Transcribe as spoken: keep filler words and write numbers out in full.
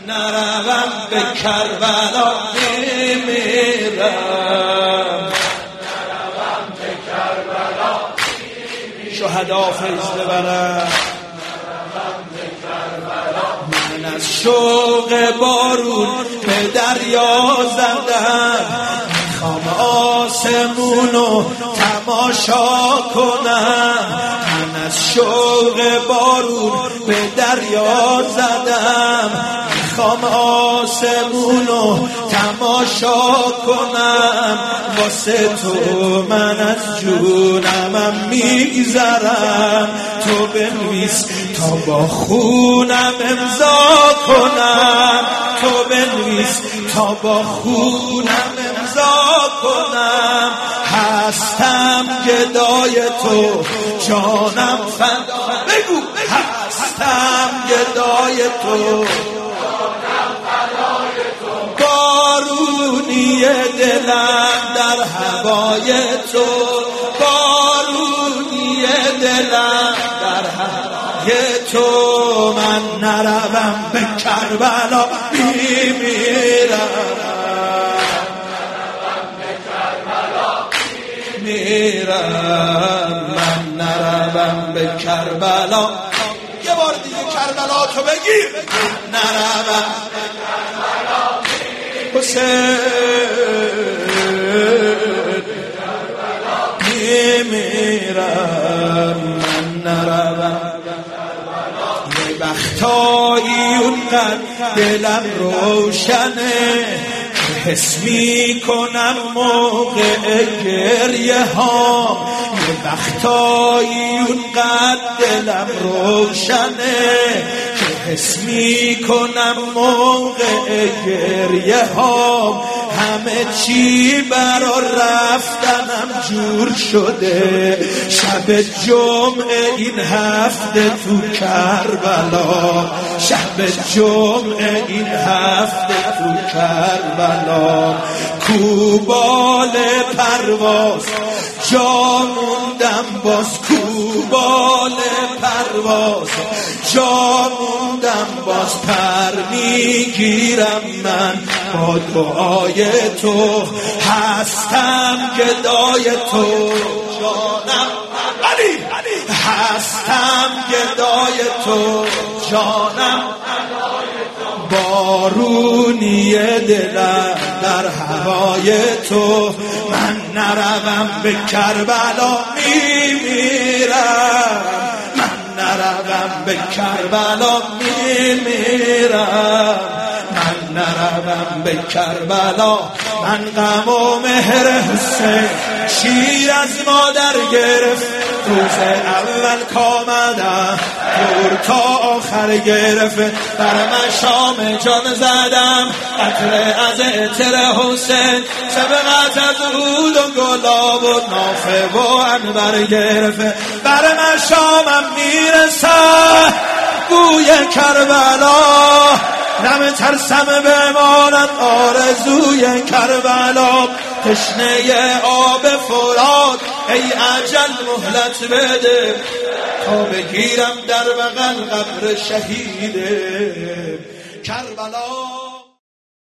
نروم به کربلا میمیرم، نروم به کربلا شهدا فیض ببرم. من از شوق بارون به دریا زدم، میخوام آسمونو تماشا کنم. من از شوق بارون به دریا زدم، میخوام آسمونو تماشا کنم. واسه تو من از جونمم میگذرم، تو بنویس تا با خونم امضا کنم، تو بنویس تا با خونم امضا کنم. هستم گدای تو جانم فدا، بگو هستم گدای تو جانم فدای تو. بارونی دلم در هوای تو، بارونی دلم در هوای تو. من نروم به کربلا میمیرم، میرم. من نروم به کربلا. یه بار دیگه کربلا تو بگیر. نروم به کربلا حسین، میمیرم. من نروم یه وقتایی اونقدر دلم روشنه، حس می کنم موقع گریه ها. یه وقتایی اونقدر دلم روشنه که حس می کنم موقع گریه ها. همه چی برا رفتنم جور شده، شب جمعه این هفته تو کربلا، شب جمعه این هفته تو کربلا. کوبال پرواز جا موندم باز، کوبال پرواز جا موندم باز. پر میگیرم من با دعای تو، هستم گدای تو جانم علی، هستم گدای تو جانم. بارونی دلم در هوای تو، من نروم به کربلا میمیرم، من نروم به کربلا میمیرم، من نروم به کربلا. من غم و مهر حسین شیر از مادر گرفت، روز اول کامدم دور تا آخر گرفت. بر من شام جان زدم قطره از عطر حسین، سبقت از عود و گلاب و نافه و انبر گرفت. بر من شامم میرسد بوی کربلا، نم ترسم بماند آرزوی کربلا. تشنه آب فرات ای اجل مهلت بده، تا بگیرم در بغل قبر شهید کربلا.